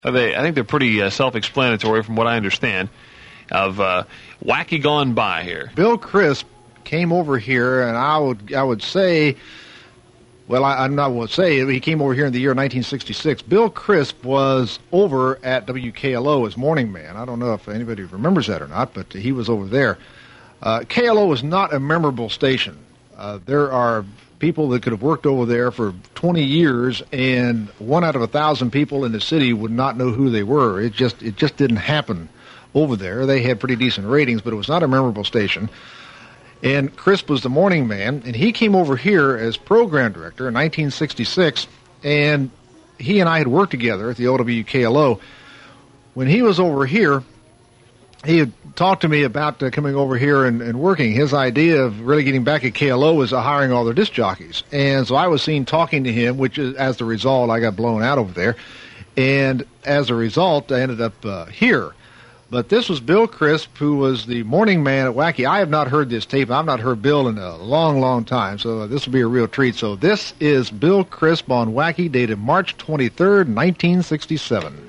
I think they're pretty self-explanatory from what I understand of Wacky Gone By here. Bill Crisp came over here, and I would say, well, I won't say he came over here in the year 1966. Bill Crisp was over at WKLO as morning man. I don't know if anybody remembers that or not, but he was over there. KLO is not a memorable station. There are people that could have worked over there for 20 years, and 1 out of 1,000 people in the city would not know who they were. It just didn't happen over there. They had pretty decent ratings, but it was not a memorable station. And Crisp was the morning man, and he came over here as program director in 1966, and he and I had worked together at the OWKLO. When he was over here, he had talked to me about coming over here and working. His idea of really getting back at KLO was hiring all their disc jockeys. And so I was seen talking to him, which is, as the result, I got blown out over there. And as a result, I ended up here. But this was Bill Crisp, who was the morning man at Wacky. I have not heard this tape. I've not heard Bill in a long, long time, so this will be a real treat. So this is Bill Crisp on Wacky, dated March 23rd, 1967.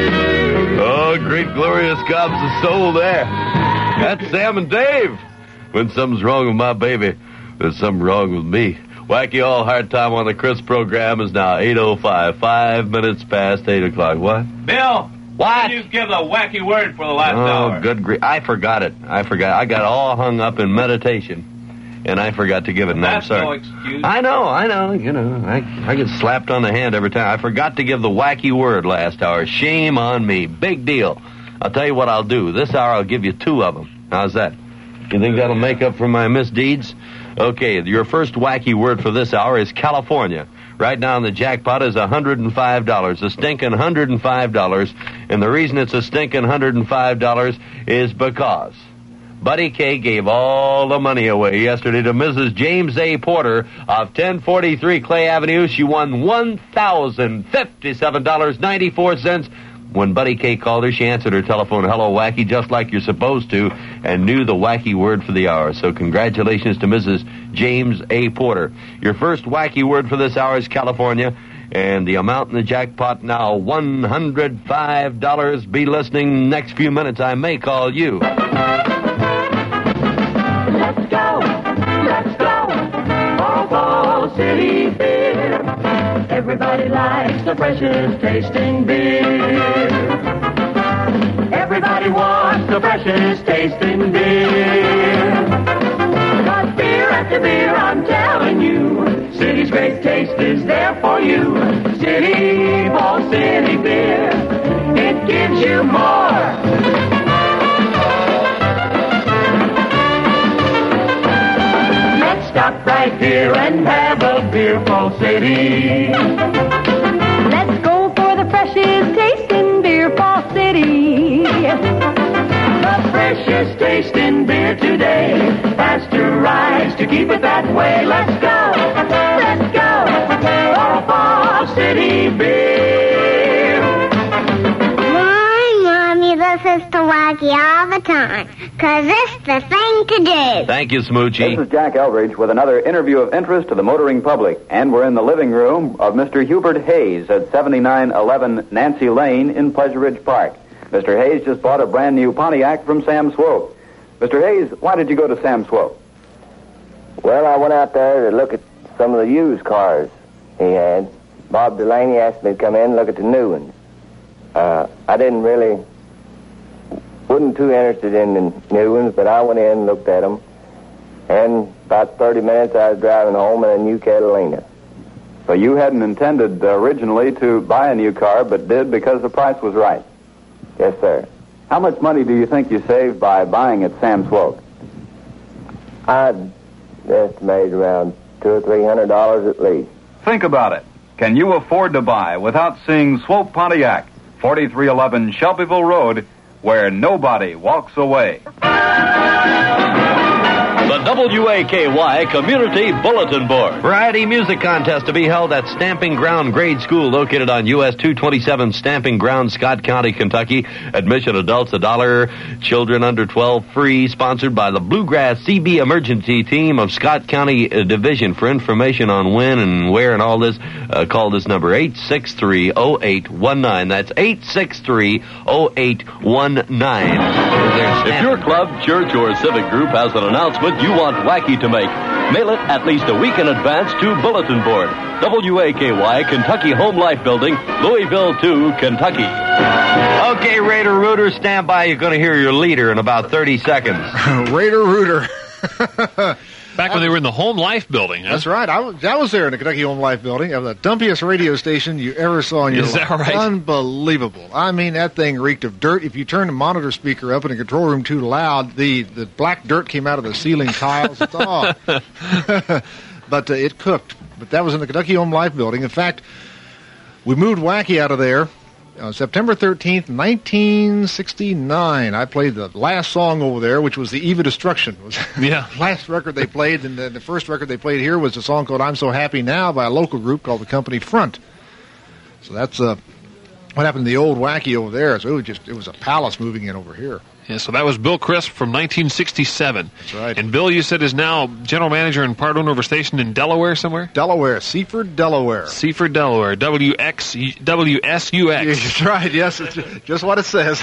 Oh, great glorious gobs of soul there. That's Sam and Dave. When something's wrong with my baby, there's something wrong with me. Wacky All Hard Time on the Crisp program is now 8:05, 5 minutes past 8 o'clock. What? Bill! What? Did you give the wacky word for the last hour? Oh, good grief. I forgot it. I got all hung up in meditation, and I forgot to give it, and I'm sorry. No excuse. I know. You know, I get slapped on the hand every time. I forgot to give the wacky word last hour. Shame on me. Big deal. I'll tell you what I'll do. This hour I'll give you 2 of them. How's that? You think that'll make up for my misdeeds? Okay, your first wacky word for this hour is California. Right now in the jackpot is $105, a stinking $105. And the reason it's a stinking $105 is because Buddy K gave all the money away yesterday to Mrs. James A. Porter of 1043 Clay Avenue. She won $1,057.94. When Buddy K called her, she answered her telephone, "Hello, Wacky," just like you're supposed to, and knew the wacky word for the hour. So congratulations to Mrs. James A. Porter. Your first wacky word for this hour is California, and the amount in the jackpot now, $105. Be listening next few minutes. I may call you. Let's go, Fall City Beer. Everybody likes the freshest tasting beer. Everybody wants the freshest tasting beer. 'Cause beer after beer, I'm telling you, City's great taste is there for you. City, Fall City Beer, it gives you more. Stop right here and have a beer, Fall City. Let's go for the freshest tasting beer, Fall City. The freshest tasting beer today. Pasteurized to keep it that way. Let's go for Fall City Beer. Mommy listens to Wacky all the time, 'cause it's the thing to do. Thank you, Smoochie. This is Jack Eldridge with another interview of interest to the motoring public. And we're in the living room of Mr. Hubert Hayes at 7911 Nancy Lane in Pleasure Ridge Park. Mr. Hayes just bought a brand new Pontiac from Sam Swope. Mr. Hayes, why did you go to Sam Swope? Well, I went out there to look at some of the used cars he had. Bob Delaney asked me to come in and look at the new ones. I wasn't too interested in the new ones, but I went in and looked at them. And about 30 minutes I was driving home in a new Catalina. So you hadn't intended originally to buy a new car, but did because the price was right? Yes, sir. How much money do you think you saved by buying at Sam Swope? I'd estimate around $200 or $300 at least. Think about it. Can you afford to buy without seeing Swope Pontiac, 4311 Shelbyville Road, where nobody walks away? the WAKY Community Bulletin Board. Variety music contest to be held at Stamping Ground Grade School, located on US 227 Stamping Ground, Scott County, Kentucky. Admission adults $1, children under 12 free. Sponsored by the Bluegrass CB Emergency Team of Scott County Division. For information on when and where and all this, call this number 863-0819. That's 863-0819. If your club, church, or civic group has an announcement you want Wacky to make, mail it at least a week in advance to Bulletin Board, WAKY, Kentucky Home Life Building, Louisville 2, Kentucky. Okay, Raider Rooter, stand by. You're going to hear your leader in about 30 seconds. Raider Rooter. Back when they were in the Home Life Building. Huh? That's right. I was there in the Kentucky Home Life Building. It was the dumpiest radio station you ever saw in your life. Is that right? Unbelievable. I mean, that thing reeked of dirt. If you turned the monitor speaker up in the control room too loud, the black dirt came out of the ceiling tiles. But it cooked. But that was in the Kentucky Home Life Building. In fact, we moved Wacky out of there on September 13th, 1969. I played the last song over there, which was the Eve of Destruction. It was the last record they played, and the first record they played here was a song called I'm So Happy Now by a local group called the Company Front. So that's what happened to the old Wacky over there. So it was a palace moving in over here. Yeah, so that was Bill Crisp from 1967. That's right. And Bill, you said, is now general manager and part owner of a station in Delaware somewhere? Delaware, Seaford, Delaware. Seaford, Delaware, WSUX. That's right, yes, it's just what it says.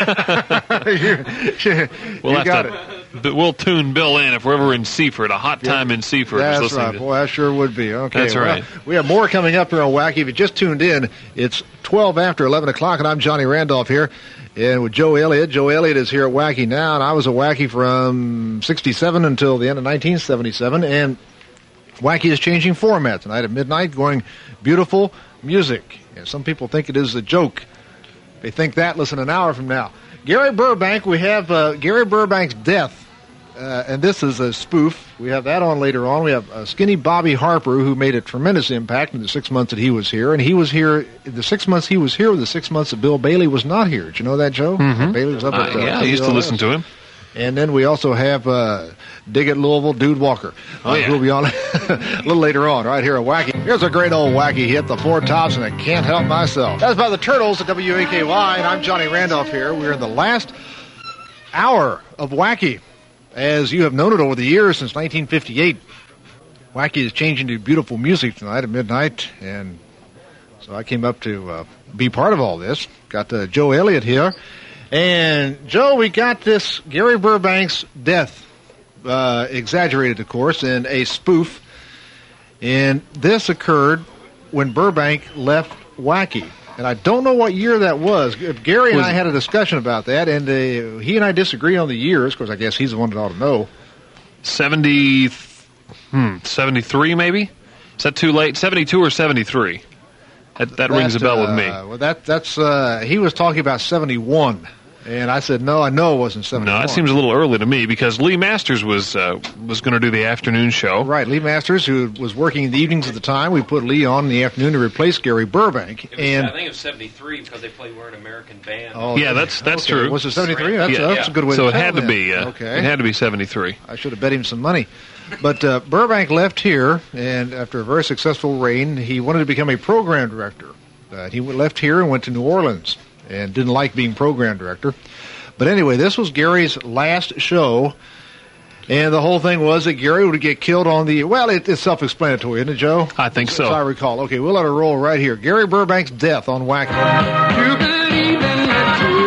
We'll tune Bill in if we're ever in Seaford, a hot time in Seaford. That's right, boy, that sure would be. Okay, that's right. We have more coming up here on Wacky. If you just tuned in, it's 12 after 11 o'clock, and I'm Johnny Randolph here. And with Joe Elliott. Joe Elliott is here at Wacky now, and I was a Wacky from 67 until the end of 1977. And Wacky is changing format tonight at midnight, going beautiful music. And some people think it is a joke. They think that, listen, an hour from now. Gary Burbank, we have Gary Burbank's death. And this is a spoof. We have that on later on. We have Skinny Bobby Harper, who made a tremendous impact in the 6 months that he was here. And he was here, the 6 months he was here were the 6 months that Bill Bailey was not here. Did you know that, Joe? Mm-hmm. Bailey was up at I used to listen to him. And then we also have Dig at Louisville, Dude Walker. Who'll be on a little later on, right here at Wacky. Here's a great old Wacky hit, the Four Tops, and I Can't Help Myself. That's by the Turtles at WAKY, and I'm Johnny Randolph here. We're in the last hour of Wacky. As you have known it over the years, since 1958, Wacky is changing to beautiful music tonight at midnight, and so I came up to be part of all this. Got Joe Elliott here. And, Joe, we got this Gary Burbank's death, exaggerated, of course, in a spoof. And this occurred when Burbank left Wacky. And I don't know what year that was. Gary and I had a discussion about that, and he and I disagree on the years. Of course, I guess he's the one that ought to know. 73 maybe? Is that too late? 72 or 73? That rings a bell with me. Well, that's he was talking about 71. And I said, no, I know it wasn't 71. No, that seems a little early to me because Lee Masters was going to do the afternoon show. Right, Lee Masters, who was working in the evenings at the time. We put Lee on in the afternoon to replace Gary Burbank. I think it was 73 because they played We're an American Band. Oh, yeah, that's true. Was it 73? That's a good way to tell it. So it had to be. Okay. It had to be 73. I should have bet him some money. But Burbank left here, and after a very successful reign, he wanted to become a program director. He left here and went to New Orleans and didn't like being program director. But anyway, this was Gary's last show, and the whole thing was that Gary would get killed on the... Well, it's self-explanatory, isn't it, Joe? I think so. As I recall. Okay, we'll let it roll right here. Gary Burbank's death on Wacky. You believe in the truth.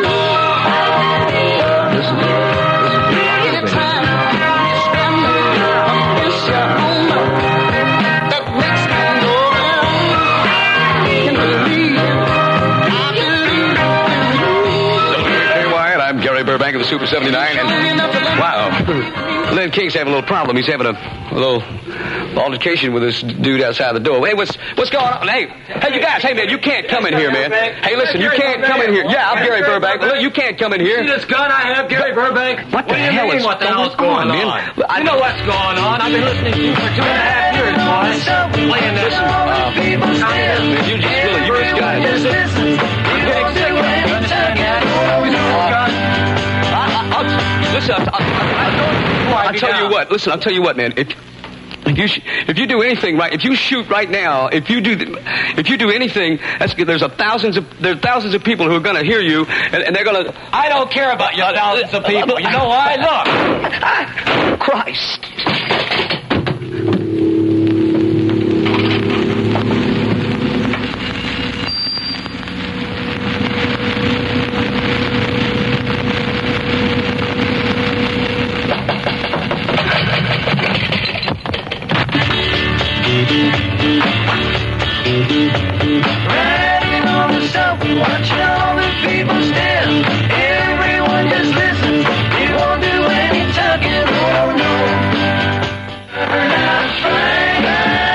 Burbank of the Super 79, and wow, Len King's having a little problem. He's having a little altercation with this dude outside the door. Hey, what's going on? Hey, you guys, hey man, you can't come in here, man. Hey, listen, you can't come in here. Yeah, I'm Gary Burbank. Look, you can't come in here. See this gun I have, Gary Burbank? What the hell is going on? Man? I know what's going on. I've been listening to you for 2.5 years, boy. Playing this. You just got it. I'm getting sick of it. You understand that? Listen, I tell you what. Listen, I'll tell you what, man. If you do anything right, if you shoot right now, if you do anything, there's thousands of people who are going to hear you, and they're going to. I don't care about your thousands of people. You know why? Look. Christ. Riding on the sofa, watching all the people stand. Everyone just listens. He won't do any talking. Oh no. Turn out fine.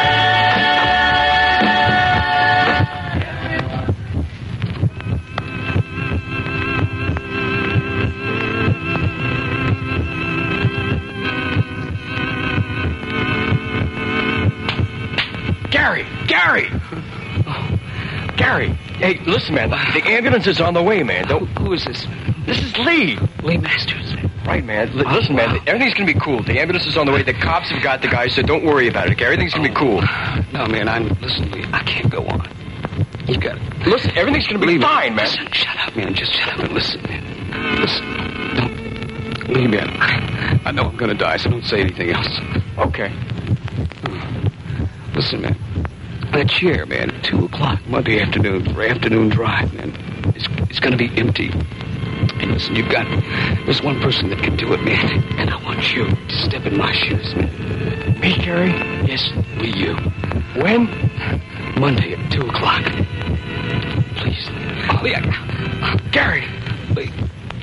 Gary! Hey, listen, man. The ambulance is on the way, man. Who is this? This is Lee. Lee Masters. Right, man. Listen, man. Everything's going to be cool. The ambulance is on the way. The cops have got the guy, so don't worry about it, okay? Everything's going to be cool. No, man. Listen, Lee. I can't go on. You got it. Listen, everything's going to be fine, man. Listen, shut up, man. Just shut up and listen, man. Listen. Don't. Lee, man. I know I'm going to die, so don't say anything else. Okay. Listen, man. That chair, man, at 2 o'clock Monday afternoon, for afternoon drive, man, it's going to be empty. And listen, there's one person that can do it, man, and I want you to step in my shoes, man. Me, Gary? Yes, Lee, you. When? Monday at 2 o'clock. Please, Lee. Gary! Lee.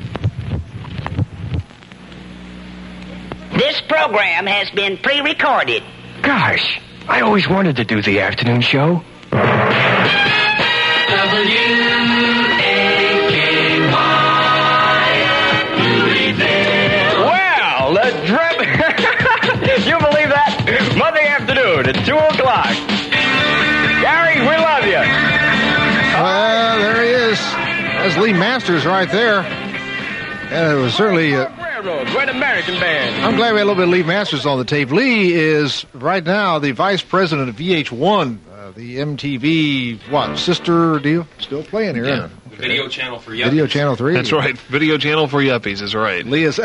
This program has been pre-recorded. Gosh, I always wanted to do the afternoon show. Well, the trip. You believe that? Monday afternoon at 2 o'clock. Gary, we love you. Well, there he is. That's Lee Masters right there. And it was certainly... Railroad, Great American Band. I'm glad we had a little bit of Lee Masters on the tape. Lee is, right now, the vice president of VH1, the MTV, sister deal? Still playing here, isn't it? Video channel for yuppies. Video channel 3. That's right. Video channel for yuppies is right. Lee is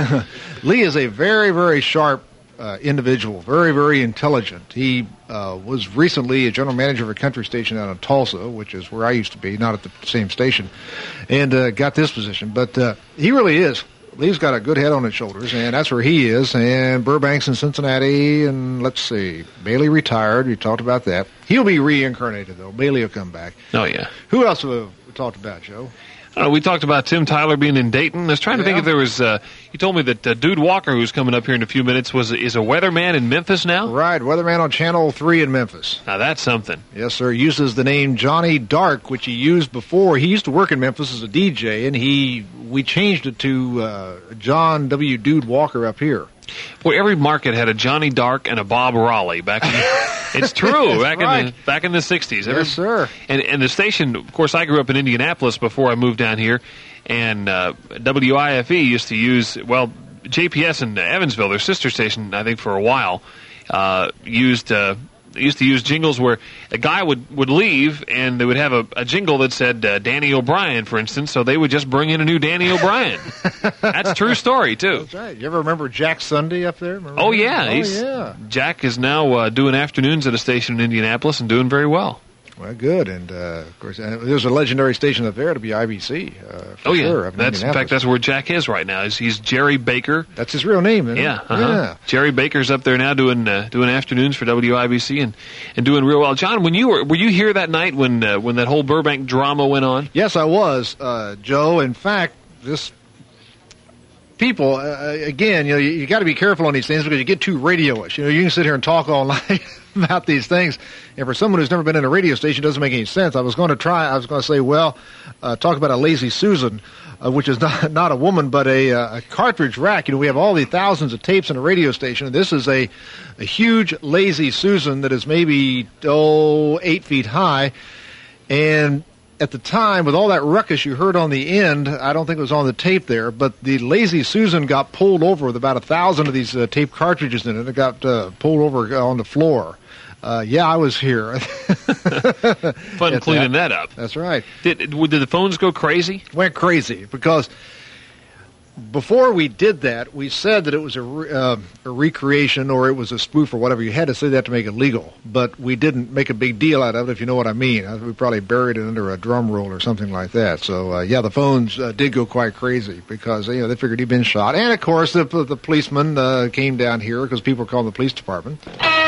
a very, very sharp individual, very, very intelligent. He was recently a general manager of a country station out of Tulsa, which is where I used to be, not at the same station, and got this position. But he really is. Lee's got a good head on his shoulders, and that's where he is. And Burbank's in Cincinnati, and let's see, Bailey retired. We talked about that. He'll be reincarnated, though. Bailey will come back. Oh, yeah. Who else have we talked about, Joe? We talked about Tim Tyler being in Dayton. I was trying to think if there was... you told me that Dude Walker, who's coming up here in a few minutes, is a weatherman in Memphis now? Right, weatherman on Channel 3 in Memphis. Now, that's something. Yes, sir. Uses the name Johnny Dark, which he used before. He used to work in Memphis as a DJ, and we changed it to John W. Dude Walker up here. Boy, every market had a Johnny Dark and a Bob Raleigh back in it's true, back in the 60s. Yes, sir. And the station, of course, I grew up in Indianapolis before I moved down here, and WIFE used to use, JPS in Evansville, their sister station, I think for a while, used to use jingles where a guy would leave and they would have a jingle that said Danny O'Brien, for instance, so they would just bring in a new Danny O'Brien. That's a true story, too. That's right. You ever remember Jack Sunday up there? Remember oh, yeah. Jack is now doing afternoons at a station in Indianapolis and doing very well. Well, good. And, of course, there's a legendary station up there to be IBC. Sure. In fact, that's where Jack is right now. He's Jerry Baker. That's his real name, isn't it? Yeah. Yeah. Jerry Baker's up there now doing afternoons for WIBC and doing real well. John, were you here that night when that whole Burbank drama went on? Yes, I was, Joe. In fact, this people, again, you got to be careful on these things because you get too radio-ish. You can sit here and talk all night about these things, and for someone who's never been in a radio station, it doesn't make any sense. I was going to say, talk about a Lazy Susan, which is not a woman, but a cartridge rack. We have all the thousands of tapes in a radio station, and this is a huge Lazy Susan that is maybe 8 feet high, and at the time, with all that ruckus you heard on the end, I don't think it was on the tape there, but the Lazy Susan got pulled over with about 1,000 of these tape cartridges in it. It got pulled over on the floor. Yeah, I was here. Fun cleaning that up. That's right. Did the phones go crazy? Went crazy because before we did that, we said that it was a recreation or it was a spoof or whatever. You had to say that to make it legal, but we didn't make a big deal out of it, if you know what I mean. We probably buried it under a drum roll or something like that. So, yeah, the phones did go quite crazy because, they figured he'd been shot. And, of course, the policeman came down here because people were calling the police department.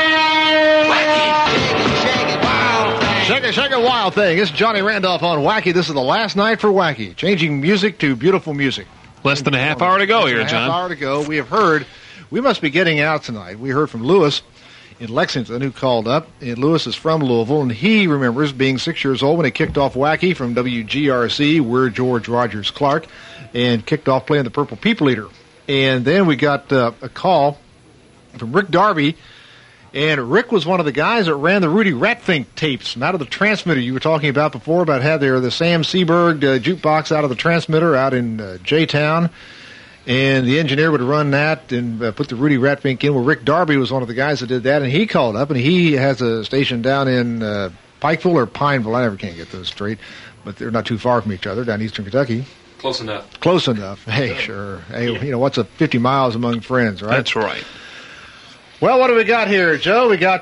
Shake it, wild thing. It's Johnny Randolph on Wacky. This is the last night for Wacky. Changing music to beautiful music. Less than a half hour to go here, John. Half hour to go. We have heard, we must be getting out tonight. We heard from Lewis in Lexington who called up. And Lewis is from Louisville, and he remembers being 6 years old when he kicked off Wacky from WGRC. We're George Rogers Clark, and kicked off playing the Purple People Eater. And then we got a call from Rick Darby. And Rick was one of the guys that ran the Rudy Ratfink tapes out of the transmitter you were talking about before, about how they were the Sam Seberg jukebox out of the transmitter out in J-Town. And the engineer would run that and put the Rudy Ratfink in. Well, Rick Darby was one of the guys that did that, and he called up, and he has a station down in Pikeville or Pineville. I never can get those straight, but they're not too far from each other, down eastern Kentucky. Close enough. Close enough. Hey, sure. Hey, what's a 50 miles among friends, right? That's right. Well, what do we got here, Joe? We got...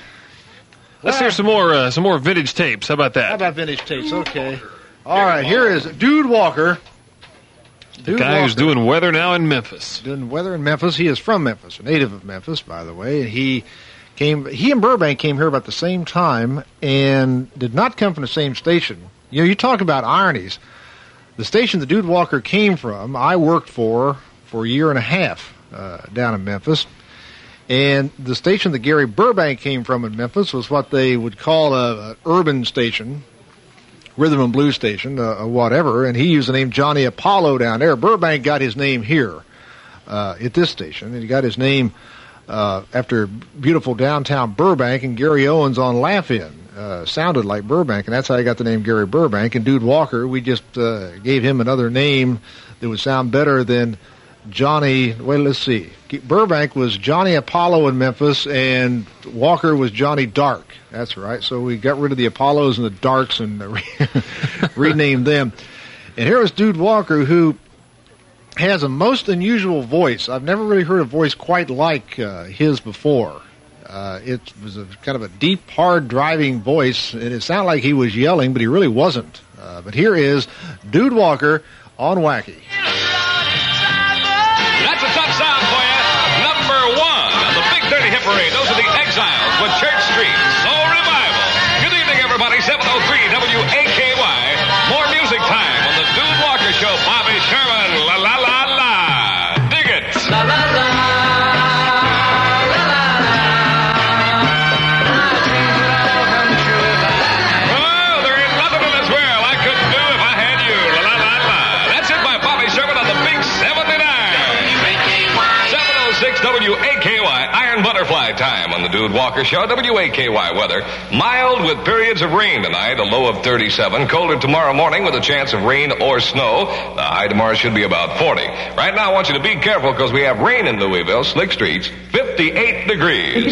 Let's hear some more vintage tapes. How about that? How about vintage tapes? Okay. All right, here is Dude Walker. The guy who's doing weather now in Memphis. Doing weather in Memphis. He is from Memphis, a native of Memphis, by the way. And he and Burbank came here about the same time and did not come from the same station. You talk about ironies. The station the Dude Walker came from, I worked for a year and a half down in Memphis. And the station that Gary Burbank came from in Memphis was what they would call an urban station, rhythm and blues station, whatever. And he used the name Johnny Apollo down there. Burbank got his name here at this station. And he got his name after beautiful downtown Burbank, and Gary Owens on Laugh-In sounded like Burbank, and that's how he got the name Gary Burbank. And Dude Walker, we just gave him another name that would sound better than Johnny, let's see. Burbank was Johnny Apollo in Memphis, and Walker was Johnny Dark. That's right. So we got rid of the Apollos and the Darks and renamed them. And here was Dude Walker, who has a most unusual voice. I've never really heard a voice quite like his before. It was a kind of a deep, hard, driving voice, and it sounded like he was yelling, but he really wasn't. But here is Dude Walker on Wacky. That's a tough sound for you. Number one on the Big Dirty Hit Parade. Those are the Exiles with Church Street Soul Revival. Good evening, everybody. 703 WAKY. More music time on the Dude Walker Show. Bobby Sherman. La la la la. Dig it. La la la. WAKY, Iron Butterfly time on the Dude Walker Show. WAKY weather. Mild with periods of rain tonight, a low of 37. Colder tomorrow morning with a chance of rain or snow. The high tomorrow should be about 40. Right now, I want you to be careful because we have rain in Louisville. Slick streets, 58 degrees.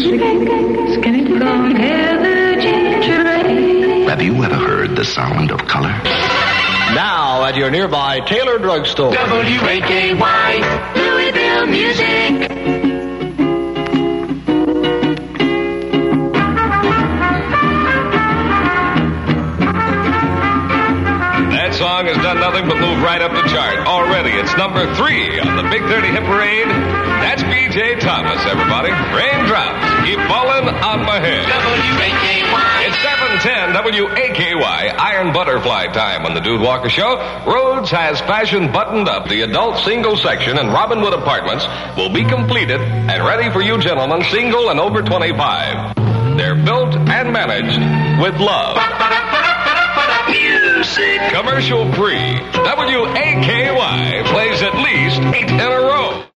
Have you ever heard the sound of color? Now at your nearby Taylor Drugstore. WAKY, Louisville music. That song has done nothing but move right up the chart. Already, it's number 3 on the Big 30 Hit Parade. That's B.J. Thomas, everybody. Raindrops keep falling on my head. WAKY. It's 7:10 WAKY, Iron Butterfly time on the Dude Walker Show. Rhodes has fashion buttoned up. The adult single section in Robinwood Apartments will be completed and ready for you gentlemen, single and over 25. They're built and managed with love. Music. Commercial free. WAKY plays at least 8 in a row.